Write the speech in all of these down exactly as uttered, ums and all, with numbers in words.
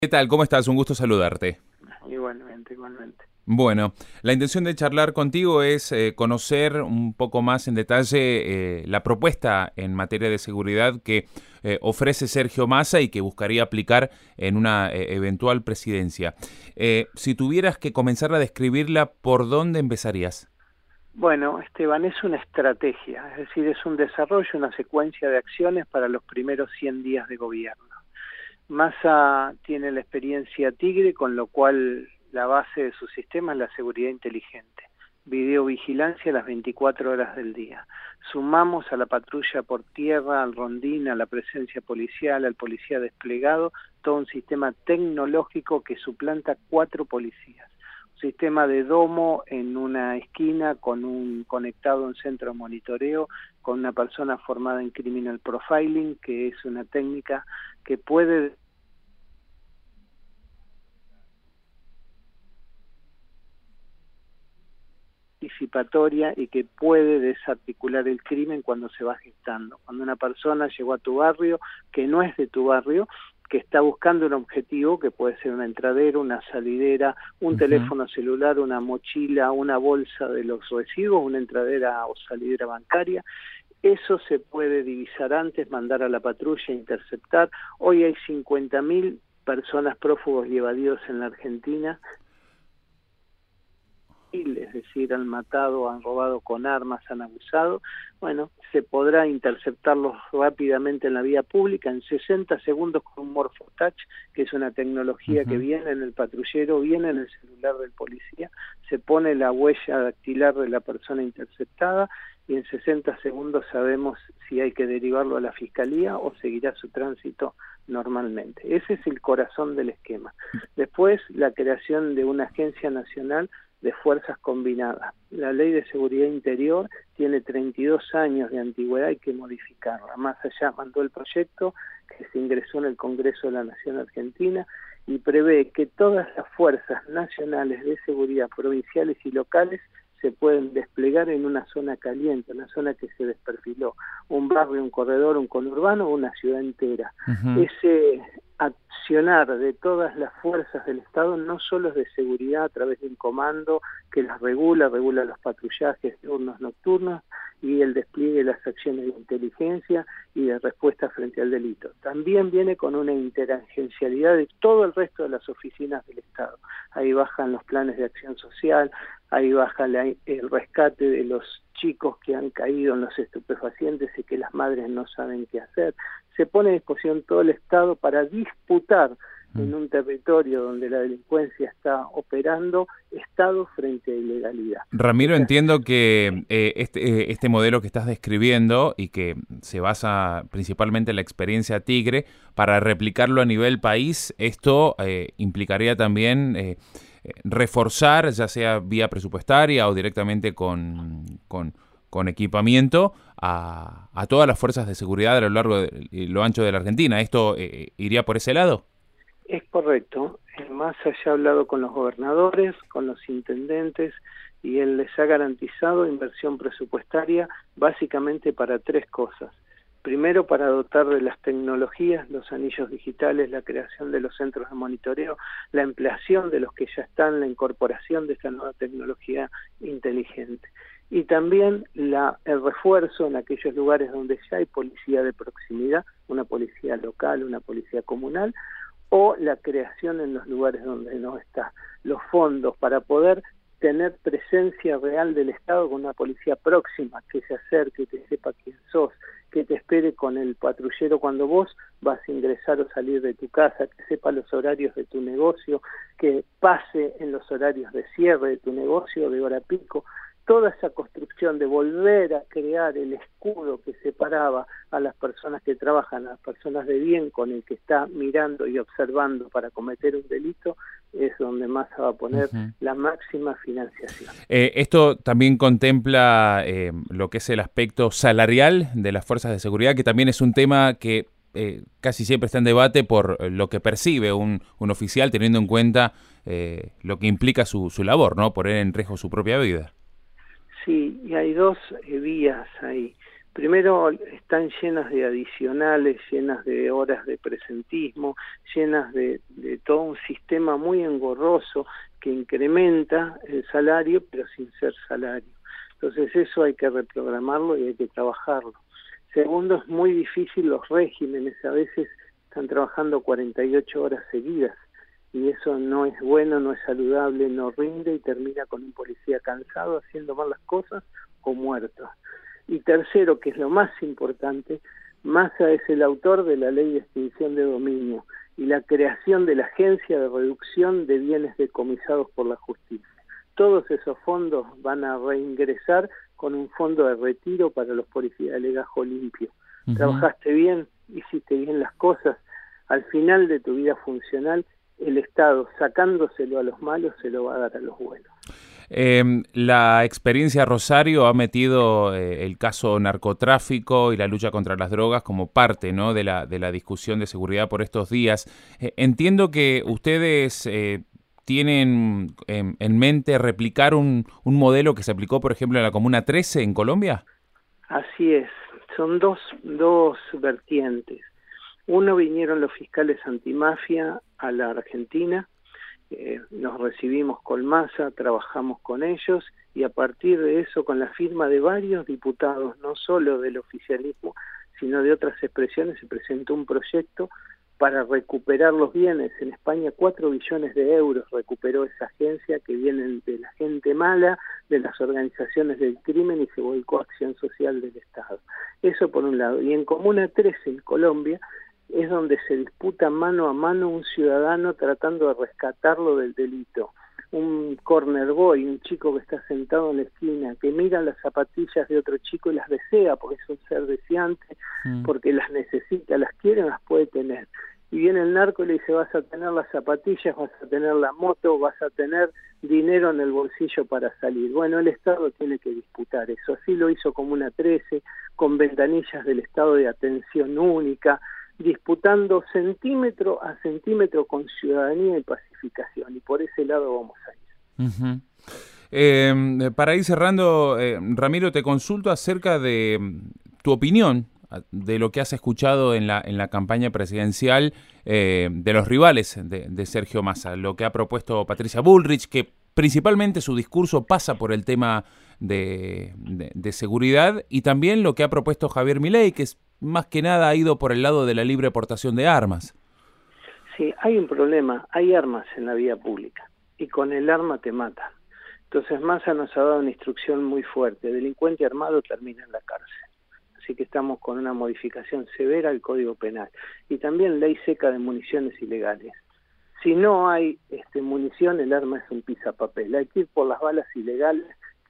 ¿Qué tal? ¿Cómo estás? Un gusto saludarte. Igualmente, igualmente. Bueno, la intención de charlar contigo es eh, conocer un poco más en detalle eh, la propuesta en materia de seguridad que eh, ofrece Sergio Massa y que buscaría aplicar en una eh, eventual presidencia. Eh, si tuvieras que comenzar a describirla, ¿por dónde empezarías? Bueno, Esteban, es una estrategia, es decir, es un desarrollo, una secuencia de acciones para los primeros cien días de gobierno. Massa tiene la experiencia Tigre, con lo cual la base de su sistema es la seguridad inteligente, videovigilancia las veinticuatro horas del día. Sumamos a la patrulla por tierra, al rondín, a la presencia policial, al policía desplegado, todo un sistema tecnológico que suplanta cuatro policías. Sistema de domo en una esquina con un conectado a un centro de monitoreo con una persona formada en criminal profiling, que es una técnica que puede anticipatoria y que puede desarticular el crimen cuando se va gestando. Cuando una persona llegó a tu barrio, que no es de tu barrio, que está buscando un objetivo, que puede ser una entradera, una salidera, un Uh -huh. teléfono celular, una mochila, una bolsa de los residuos, una entradera o salidera bancaria, eso se puede divisar antes, mandar a la patrulla a interceptar. Hoy hay cincuenta mil personas prófugos y evadidos en la Argentina, es decir, han matado, han robado con armas, han abusado. Bueno, se podrá interceptarlos rápidamente en la vía pública en sesenta segundos con un Morphotouch, que es una tecnología que Uh-huh. viene en el patrullero, viene en el celular del policía, se pone la huella dactilar de la persona interceptada y en sesenta segundos sabemos si hay que derivarlo a la fiscalía o seguirá su tránsito normalmente. Ese es el corazón del esquema. Después, la creación de una agencia nacional de fuerzas combinadas. La Ley de Seguridad Interior tiene treinta y dos años de antigüedad, hay que modificarla. Más allá mandó el proyecto que se ingresó en el Congreso de la Nación Argentina y prevé que todas las fuerzas nacionales de seguridad provinciales y locales se pueden desplegar en una zona caliente, una zona que se desperfiló, un barrio, un corredor, un conurbano, una ciudad entera. Uh-huh. Ese accionar de todas las fuerzas del Estado no solo es de seguridad a través de un comando que las regula, regula los patrullajes diurnos, nocturnos y el despliegue de las acciones de inteligencia y de respuesta frente al delito. También viene con una interagencialidad de todo el resto de las oficinas del Estado. Ahí bajan los planes de acción social, ahí baja la, el rescate de los chicos que han caído en los estupefacientes y que las madres no saben qué hacer. Se pone a disposición todo el Estado para disputar en un territorio donde la delincuencia está operando, Estado frente a ilegalidad. Ramiro, Esa entiendo es, que sí. eh, este, eh, este modelo que estás describiendo y que se basa principalmente en la experiencia Tigre, para replicarlo a nivel país, esto eh, implicaría también eh, eh, reforzar, ya sea vía presupuestaria o directamente con, con, con equipamiento, a, a todas las fuerzas de seguridad a lo largo y lo ancho de la Argentina. ¿Esto eh, iría por ese lado? Es correcto. Massa ya ha hablado con los gobernadores, con los intendentes, y él les ha garantizado inversión presupuestaria básicamente para tres cosas. Primero, para dotar de las tecnologías, los anillos digitales, la creación de los centros de monitoreo, la ampliación de los que ya están, la incorporación de esta nueva tecnología inteligente. Y también la, el refuerzo en aquellos lugares donde ya hay policía de proximidad, una policía local, una policía comunal, o la creación en los lugares donde no está. Los fondos para poder tener presencia real del Estado con una policía próxima, que se acerque, que sepa quién sos, que te espere con el patrullero cuando vos vas a ingresar o salir de tu casa, que sepa los horarios de tu negocio, que pase en los horarios de cierre de tu negocio, de hora pico. Toda esa construcción de volver a crear el escudo que separaba a las personas que trabajan, a las personas de bien con el que está mirando y observando para cometer un delito, es donde Massa va a poner Uh-huh. la máxima financiación. Eh, esto también contempla eh, lo que es el aspecto salarial de las fuerzas de seguridad, que también es un tema que eh, casi siempre está en debate por lo que percibe un, un oficial, teniendo en cuenta eh, lo que implica su, su labor, ¿no? Poner en riesgo su propia vida. Sí, y hay dos eh, vías ahí. Primero, están llenas de adicionales, llenas de horas de presentismo, llenas de, de todo un sistema muy engorroso que incrementa el salario, pero sin ser salario. Entonces eso hay que reprogramarlo y hay que trabajarlo. Segundo, es muy difícil los regímenes, a veces están trabajando cuarenta y ocho horas seguidas, y eso no es bueno, no es saludable, no rinde y termina con un policía cansado haciendo mal las cosas o muerto. Y tercero, que es lo más importante, Massa es el autor de la ley de extinción de dominio y la creación de la Agencia de Reducción de Bienes Decomisados por la Justicia. Todos esos fondos van a reingresar con un fondo de retiro para los policías de legajo limpio. Uh-huh. Trabajaste bien, hiciste bien las cosas, al final de tu vida funcional, el Estado, sacándoselo a los malos, se lo va a dar a los buenos. Eh, la experiencia Rosario ha metido eh, el caso narcotráfico y la lucha contra las drogas como parte, ¿no?, de la de la discusión de seguridad por estos días. Eh, entiendo que ustedes eh, tienen en, en mente replicar un, un modelo que se aplicó, por ejemplo, en la Comuna trece en Colombia. Así es, son dos, dos vertientes. Uno, vinieron los fiscales antimafia a la Argentina. Eh, nos recibimos con Massa, trabajamos con ellos y a partir de eso, con la firma de varios diputados, no solo del oficialismo, sino de otras expresiones, se presentó un proyecto para recuperar los bienes. En España cuatro billones de euros recuperó esa agencia, que vienen de la gente mala, de las organizaciones del crimen, y se volcó a acción social del Estado. Eso por un lado. Y en Comuna trece, en Colombia, es donde se disputa mano a mano un ciudadano tratando de rescatarlo del delito. Un corner boy, un chico que está sentado en la esquina, que mira las zapatillas de otro chico y las desea, porque es un ser deseante, mm. porque las necesita, las quiere, las puede tener. Y viene el narco y le dice, vas a tener las zapatillas, vas a tener la moto, vas a tener dinero en el bolsillo para salir. Bueno, el Estado tiene que disputar eso. Así lo hizo Comuna trece, con ventanillas del Estado de atención única, disputando centímetro a centímetro con ciudadanía y pacificación, y por ese lado vamos a ir. Uh-huh. Eh, para ir cerrando, eh, Ramiro, te consulto acerca de tu opinión de lo que has escuchado en la en la campaña presidencial eh, de los rivales de, de Sergio Massa, lo que ha propuesto Patricia Bullrich, que principalmente su discurso pasa por el tema de, de, de seguridad, y también lo que ha propuesto Javier Milei, que es más que nada ha ido por el lado de la libre portación de armas. Sí, hay un problema, hay armas en la vía pública y con el arma te matan. Entonces Massa nos ha dado una instrucción muy fuerte: delincuente armado termina en la cárcel. Así que estamos con una modificación severa al Código Penal y también ley seca de municiones ilegales. Si no hay este, munición, el arma es un pisapapel. Hay que ir por las balas ilegales.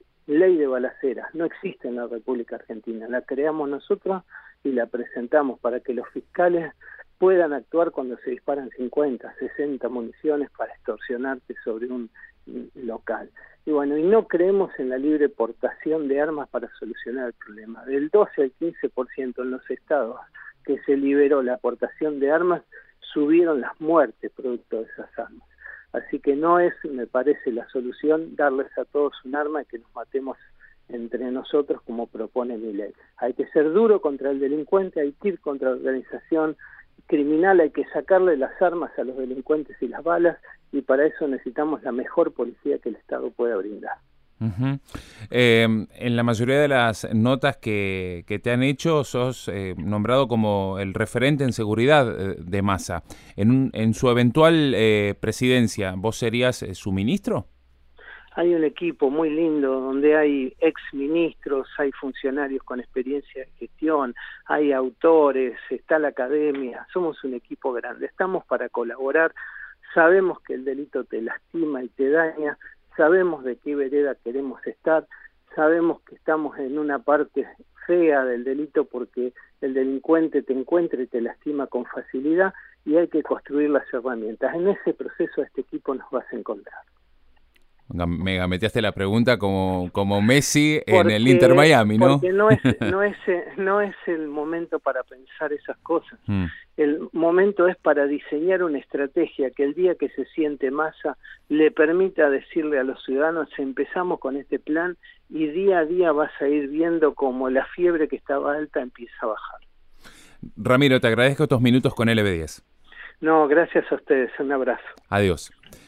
Ley de balaceras no existe en la República Argentina, la creamos nosotros y la presentamos para que los fiscales puedan actuar cuando se disparan cincuenta, sesenta municiones para extorsionarte sobre un local. Y bueno, y no creemos en la libre portación de armas para solucionar el problema. Del doce al quince por ciento en los estados que se liberó la aportación de armas, subieron las muertes producto de esas armas. Así que no es, me parece, la solución darles a todos un arma y que nos matemos entre nosotros como propone Milei. Hay que ser duro contra el delincuente, hay que ir contra la organización criminal, hay que sacarle las armas a los delincuentes y las balas, y para eso necesitamos la mejor policía que el Estado pueda brindar. Uh-huh. Eh, en la mayoría de las notas que, que te han hecho sos eh, nombrado como el referente en seguridad eh, de Massa. En, un, en su eventual eh, presidencia, ¿vos serías eh, su ministro? Hay un equipo muy lindo donde hay exministros, hay funcionarios con experiencia de gestión, hay autores, está la academia, somos un equipo grande, estamos para colaborar, sabemos que el delito te lastima y te daña, sabemos de qué vereda queremos estar, sabemos que estamos en una parte fea del delito porque el delincuente te encuentra y te lastima con facilidad, y hay que construir las herramientas. En ese proceso a este equipo nos vas a encontrar. Me gameteaste la pregunta como, como Messi en porque, el Inter Miami, ¿no? Porque no es, no, es, no es el momento para pensar esas cosas. Mm. El momento es para diseñar una estrategia que el día que se siente Massa le permita decirle a los ciudadanos, empezamos con este plan y día a día vas a ir viendo cómo la fiebre que estaba alta empieza a bajar. Ramiro, te agradezco estos minutos con L B diez. No, gracias a ustedes. Un abrazo. Adiós.